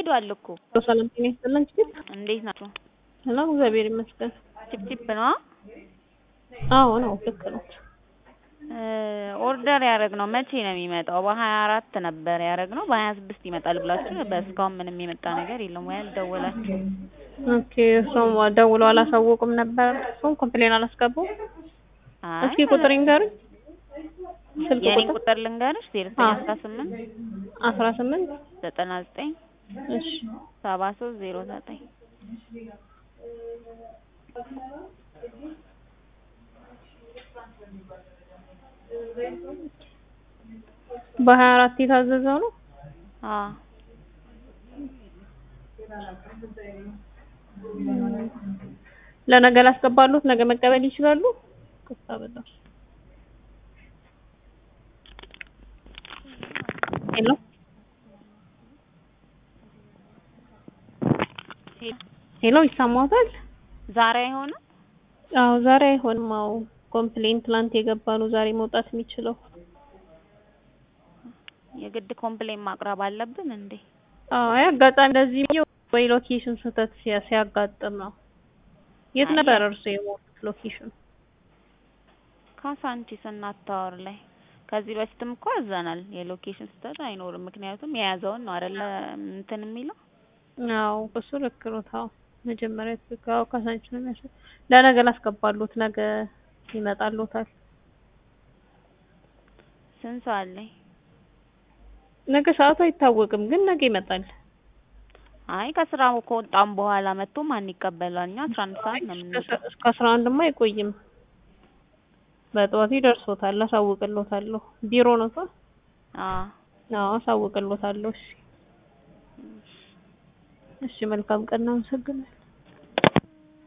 ሄዷል እኮ። ሰላም ጤና ይስጥልን። እንዴት ናችሁ? ሰላም እግዚአብሔር ይመስገን። ቺፕ ነው? አዎ ነው፣ ልክ ነው። ኦርደር ያደረግነው መቼ ነው የሚመጣው? በ24 ነበር ያደረግነው፣ በ26 ይመጣል ብላችሁ በእስካሁን ምንም የመጣ ነገር የለም። ወይ አልደወላችሁ? ኦኬ፣ እሱም ደውለው አላሳወቁም ነበር። እሱም ኮምፕሌን አላስገቡም። እስኪ ቁጥር ይንገሩኝ። ስልክ የኔ ቁጥር ልንገርሽ 0918 18 99 እሺ 7309 በ24 የታዘዘው ነው። ለነገ ላስገባሉት፣ ነገ መቀበል ይችላሉ። ከሳበላ ሄሎ ሄሎ፣ ይሰማዎታል? ዛሬ አይሆንም? አዎ ዛሬ አይሆንም። አዎ ኮምፕሌን ትላንት የገባ ነው ዛሬ መውጣት የሚችለው። የግድ ኮምፕሌን ማቅረብ አለብን እንዴ? አዎ አጋጣሚ እንደዚህ ወይ ሎኬሽን ስህተት ሲያጋጥም ነው። የት ነበር እርሱ የሞቱት ሎኬሽን? ካሳንቺስ እና ታወር ላይ። ከዚህ በፊትም እኮ አዘናል። የሎኬሽን ስህተት አይኖርም፣ ምክንያቱም የያዘውን ነው አይደለ እንትን የሚለው። አዎ እሱ ልክ ነው። ታው መጀመሪያ ትካው ካሳንቺስ ነው የሚያስፈልግ። ለነገ ላስገባሉት፣ ነገ ይመጣሉታል። ስንት ሰዓት ላይ? ነገ ሰዓቱ አይታወቅም፣ ግን ነገ ይመጣል። አይ ከስራ ከወጣን በኋላ መጥቶ ማን ይቀበላል? እኛ 11 ሰዓት ነው የምንወጣው። እስከ 11ማ አይቆይም። በጠዋት ይደርሶታል። አሳውቅልዎታለሁ። ቢሮ ነው እኮ። አዎ አሳውቅልዎታለሁ። እሺ እሺ፣ መልካም ቀን። አመሰግናለሁ።